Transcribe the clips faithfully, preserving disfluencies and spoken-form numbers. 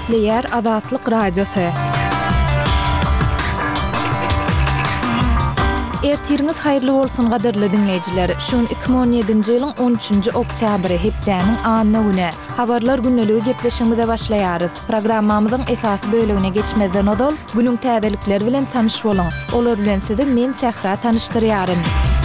Nükleer Azatlyk Radiosu. Ertiriniz hayırlı bolsun gaderli dinleyijiler. Şun iki bin on ýedinji ýylyň on üçünji oktýabry hepdäniň anyny güne. Habarlar günneligi gepleşiginde başlaýarys. Programmamyzyň esasy bölегine geçmezden odol günüň täzelikleri bilen tanyş boluň. Olar bilen sizi men Sähra tanıştyrýaryn.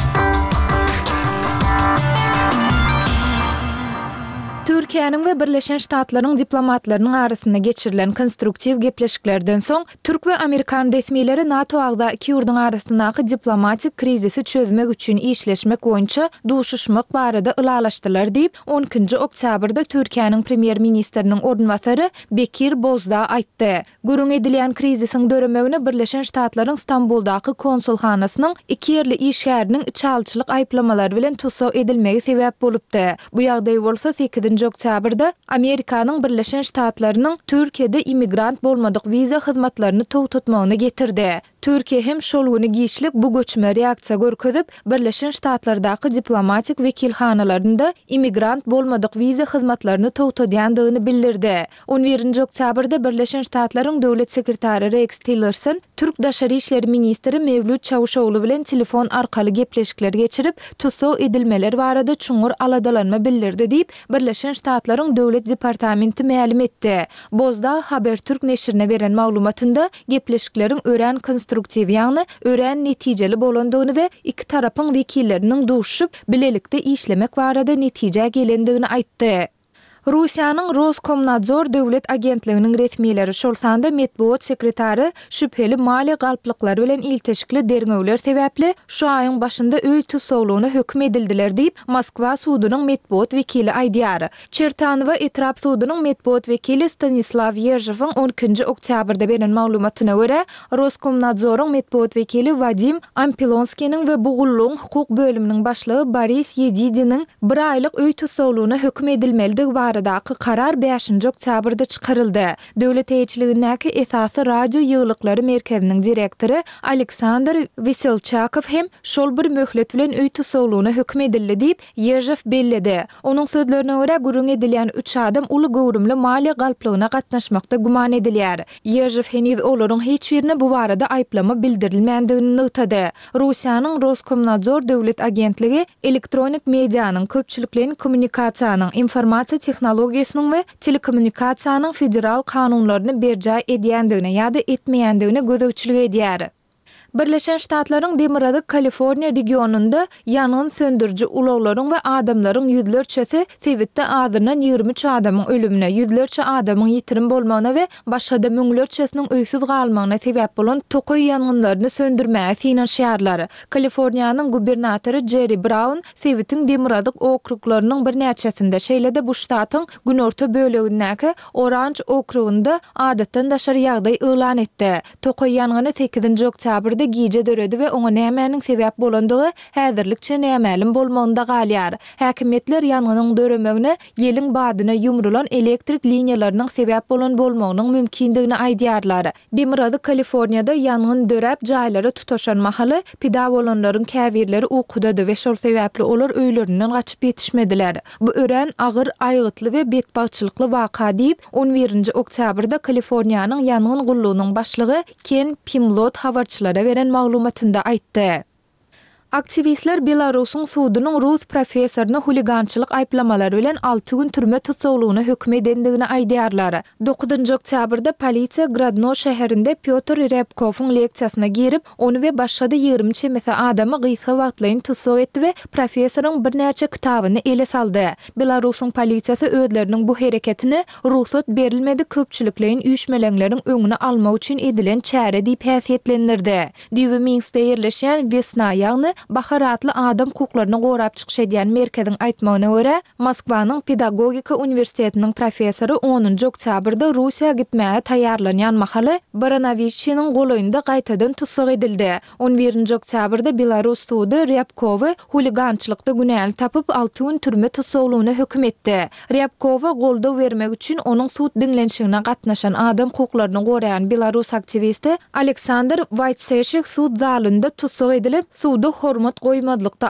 Türkiýanyň we Birleşen Ştatlaryň diplomatlarynyň arasynda geçirilen konstruktiv gepleşiklerden soň Türk we Amerikan resmileri NATO agda iki ýurduň arasyndaky diplomatik krizisi çözmek üçin işleşmek boýunça duşuşmak barada ylalaşdylar diýip on ikinji oktýabrda Türkiýanyň premier ministriniň ornwasary Bekir Bozdağ aýtdy. Gürüň edilen krizisiň döremegine Birleşen Ştatlaryň Stamboldaky konsulhanasynyň iki ýerli işgäriniň çalçylyk aýplamalary bilen tutsak edilmegi sebäp bolupdy. Bu ýagdaý bolsa sekizinji oktýabrda Amerikanyň Birleşen Ştatlarynyň Türkiýede immigrant bolmadyk wiza hyzmatlaryny towtatmagyny getirdi. Türkiýe hem şol güni giýişlik bu göçme reaksiýa görkezip Birleşen Ştatlardaky diplomatik wekilhanalarynda immigrant bolmadyk wiza hyzmatlaryny towtadýandygyny bildirdi. on birinji oktýabrda Birleşen Ştatlaryň döwlet sekretary Rex Tillerson Türk Daşary işleri ministri Mevlüt Çavuşoğlu bilen telefon arkaly gepleşikler geçirip tutsak edilmeler barada çuňur aladalanma bildirdi diýip Birleşen Ştatlaryň döwlet departamenti ma'lum etdi. Bozdağ Habertürk neşrine beren maglumatynda gepleşikleriň ören konstruktiv ýagny ören netijeli bolandygyny we iki tarapyň wekilleriniň duşup bilelikde işlemek barada netije gelendigini aýtdy. Russiýanyň Roskomnadzor döwlet agentliginiň resmiýetleri şol sanda medbuat sekretary şüpheli mali galplyklary bilen ilteşikli derňewler sebäpli şu aýyň başynda öý tutsaglygyna hökm edildiler diýip Moskwa sudunyň medbuat wekili aýdýar. Çertanowa etrap sudunyň medbuat wekili Stanislav Yezhewoň on ikinji oktýabrda beren maglumatyna görä Roskomnadzoryň medbuat wekili Vadim Ampilonskiň we Bugulluň hukuk bölüminiň başlygy Boris Yedidiň bir aýlyk öý tutsaglygyna hökm edilmeligi baradaky karar beşinji oktýabrda çykaryldy. Döwlet eýçiligindäki esasy radio ýyglyklary merkeziniň direktory Aleksandr Veselchakov hem şol bir möhlet bilen öý tutsaglygyna hökm edildi diýip Yezhew belledi. Onuň sözlerine görä gürüň edilen üç adam uly gowrumly mali galplygyna gatnaşmakda guman edilýär. Yezhew heniz olaryň hiç birine bu barada aýplama bildirilmändigini ýytady. Russiýanyň Roskomnadzor döwlet agentligi elektronik medianyň köpçüliklerin kommunikasiýanyň informasiýa tehnologiýasynyň we telekommunikasiýanyň federal kanunlaryny berja edýändigine ýa-da etmeýändigine gözegçilik edýär. Birleşen Ştatlaryň Demiradyk Kaliforniýa regionunda ýangyn söndürji ulaglaryň we adamlaryň ýüzlerçesi sebäpde adynan ýygrimi üç adamyň ölümine, ýüzlerçe adamyň ýitirim bolmagyna we başga da müňlerçesiniň öýsiz galmagyna sebäp bolan tokoy ýangynlaryny söndürmäge synanşýarlar. Kaliforniýanyň gubernatory Jerry Brown sebäpden Demiradyk okruklarynyň bir näçesinde şeýlede bu ştatyň günorta bölegindäki Orange okrugunda adatdan daşary ýagdaý elan etdi. Tokoy ýangyny sekizinji oktýabrda giýje döredi we oňa nämäniň sebäp bolandygy häzirlikçe nämälim bolmagynda galýar. Häkimetler ýanganyň döremegine ýeliň badyna ýumrulan elektrik liniýalarynyň sebäp bolan bolmagynyň mümkindigini aýdýarlar. Demiradyk Kaliforniýada ýangyn dörep jaýlary tutaşan mahaly pida bolanlaryň käbirleri ukudydy we şol sebäpli olar öýlerinden gaçyp ýetişmediler. Bu ören agyr aýgytly we betbagçylykly waka diýip on birinji oktýabrda Kaliforniýanyň ýangyn gullugynyň başlygy Ken Pimlot habarçylara beren maglumatynda aýtdy. Aktivistler Belarusyň sudunyň Rus professoryny huligançylyk aýplamalary bilen alty gün türme tutsaglygyna hökm edendigini aýdýarlar. dokuzunji oktýabrda polisiýa Grodno şäherinde Pyotr Ryabkowyň leksiýasyna girip, onu we başga da ýygrimi çemese adamy gysga wagtlaryň tutsak etdi we professoryň bir näçe kitabyny ele saldy. Belarusyň polisiýasy özleriniň bu hereketini ruhsat berilmedi köpçüliklerin üýşmeleriniň öňüne almak üçin edilen çäre diýip häsiýetlendirdi. Diýip Minskde ýerleşýän Vesna ýagny baharatly adam hukuklaryny gorap çykyş edýän merkeziň aýtmagyna görä, Moskwanyň Pedagogika universitetiniň professory onunji oktýabrda Russiýa gitmäge taýýarlanýan mahaly Baranovиччиň golaýynda gaýtadan tutsak edildi. on birinji oktýabrda Belarus sudy Ryabkowy huligançylykda günäli tapyp alty gün türme tutsaglygyna hökm etdi. Ryabkowa goldaw bermek üçin onuň sud dinlenşigine gatnaşan adam hukuklaryny goraýan Belarus aktivisti Aleksandr Vaitseshik sud zalynda tutsak edilip, suda hormat goýmadylykda